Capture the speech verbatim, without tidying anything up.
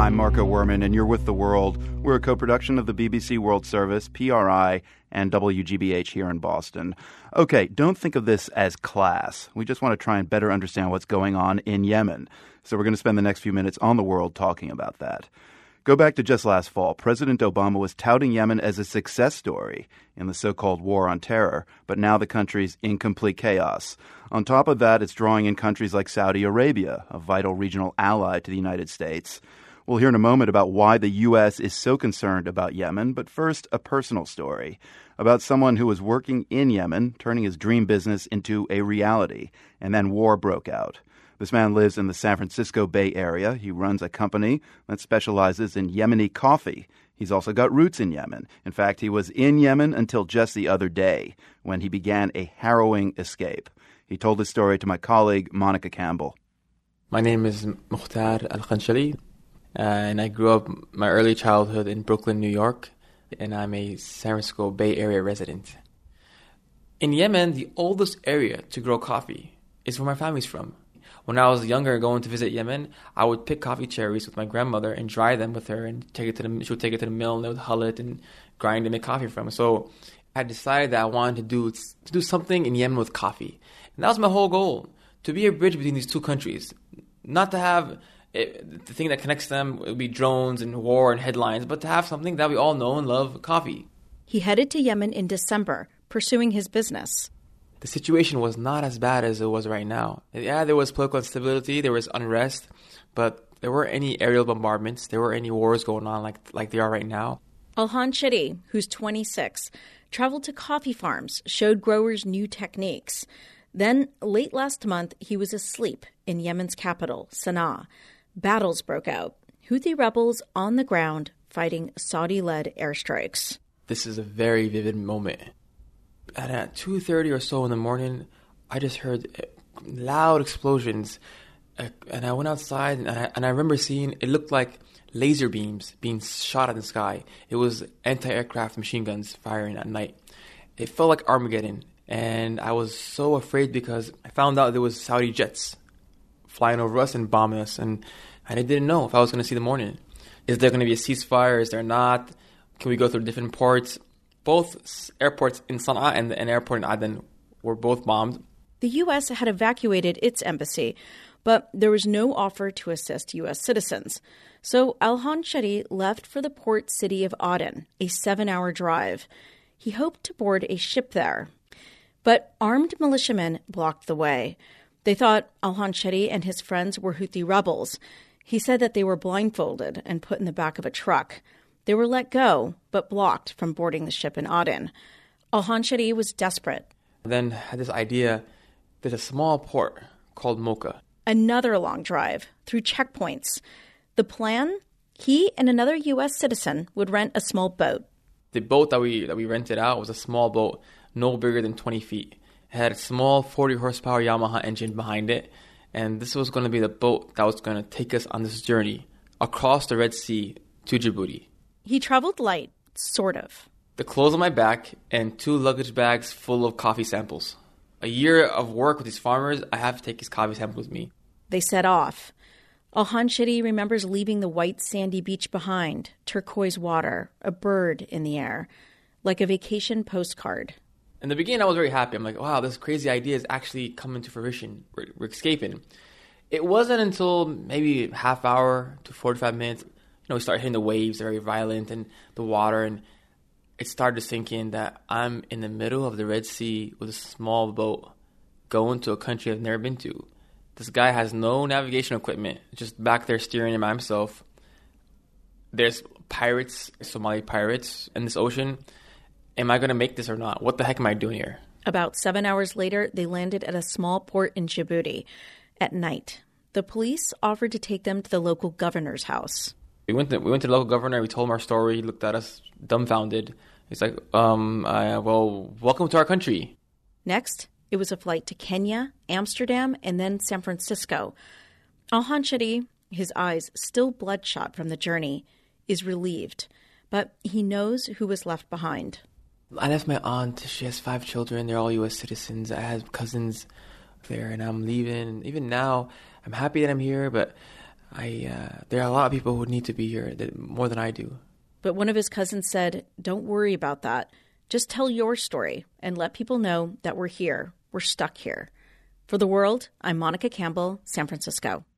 I'm Marco Werman, and you're with The World. We're a co-production of the B B C World Service, P R I, and W G B H here in Boston. Okay, don't think of this as class. We just want to try and better understand what's going on in Yemen. So we're going to spend the next few minutes on The World talking about that. Go back to just last fall. President Obama was touting Yemen as a success story in the so-called war on terror, but now the country's in complete chaos. On top of that, it's drawing in countries like Saudi Arabia, a vital regional ally to the United States. We'll hear in a moment about why the U S is so concerned about Yemen, but first, a personal story about someone who was working in Yemen, turning his dream business into a reality, and then war broke out. This man lives in the San Francisco Bay Area. He runs a company that specializes in Yemeni coffee. He's also got roots in Yemen. In fact, he was in Yemen until just the other day when he began a harrowing escape. He told his story to my colleague, Monica Campbell. My name is Mukhtar Al-Khanshali, uh, and I grew up my early childhood in Brooklyn, New York, and I'm a San Francisco Bay Area resident. In Yemen, the oldest area to grow coffee is where my family's from. When I was younger, going to visit Yemen, I would pick coffee cherries with my grandmother and dry them with her, and take it to the she would take it to the mill, and they would hull it and grind and make coffee from it. So I decided that I wanted to do to do something in Yemen with coffee, and that was my whole goal: to be a bridge between these two countries, not to have it, the thing that connects them would be drones and war and headlines, but to have something that we all know and love: coffee. He headed to Yemen in December, pursuing his business. The situation was not as bad as it was right now. Yeah, there was political instability, there was unrest, but there weren't any aerial bombardments, there weren't any wars going on like like there are right now. Alhan Shiri, who's twenty-six, traveled to coffee farms, showed growers new techniques. Then, late last month, he was asleep in Yemen's capital, Sana'a. Battles broke out. Houthi rebels on the ground fighting Saudi-led airstrikes. This is a very vivid moment. And at two thirty or so in the morning, I just heard loud explosions. And I went outside, and I, and I remember seeing, it looked like laser beams being shot at the sky. It was anti-aircraft machine guns firing at night. It felt like Armageddon. And I was so afraid because I found out there was Saudi jets flying over us and bombing us. And, and I didn't know if I was going to see the morning. Is there going to be a ceasefire? Is there not? Can we go through different ports? Both airports in Sana'a and an airport in Aden were both bombed. The U S had evacuated its embassy, but there was no offer to assist U S citizens. So Alhan Shiri left for the port city of Aden, a seven-hour drive. He hoped to board a ship there. But armed militiamen blocked the way. They thought Alhan Shiri and his friends were Houthi rebels. He said that they were blindfolded and put in the back of a truck. They were let go, but blocked from boarding the ship in Aden. Alhan Shiri was desperate. Then had this idea, there's a small port called Mocha. Another long drive through checkpoints. The plan? He and another U S citizen would rent a small boat. The boat that we that we rented out was a small boat, no bigger than twenty feet. It had a small forty horsepower Yamaha engine behind it, and this was going to be the boat that was going to take us on this journey across the Red Sea to Djibouti. He traveled light, sort of. The clothes on my back and two luggage bags full of coffee samples. A year of work with these farmers, I have to take his coffee samples with me. They set off. Alhan Shiri remembers leaving the white sandy beach behind, turquoise water, a bird in the air, like a vacation postcard. In the beginning, I was very happy. I'm like, wow, this crazy idea is actually coming to fruition. We're, we're escaping. It wasn't until maybe half hour to forty-five minutes, you know, we started hitting the waves, very violent, and the water, and it started to sink in that I'm in the middle of the Red Sea with a small boat going to a country I've never been to. This guy has no navigation equipment, just back there steering it by himself. There's pirates, Somali pirates in this ocean. Am I going to make this or not? What the heck am I doing here? About seven hours later, they landed at a small port in Djibouti. At night, the police offered to take them to the local governor's house. We went to, we went to the local governor. We told him our story. He looked at us dumbfounded. He's like, um, uh, well, welcome to our country. Next, it was a flight to Kenya, Amsterdam, and then San Francisco. Alhan Shiri, his eyes still bloodshot from the journey, is relieved, but he knows who was left behind. I left my aunt. She has five children. They're all U S citizens. I have cousins there, and I'm leaving. Even now, I'm happy that I'm here, but I uh, there are a lot of people who need to be here that, more than I do. But one of his cousins said, don't worry about that. Just tell your story and let people know that we're here. We're stuck here. For The World, I'm Monica Campbell, San Francisco.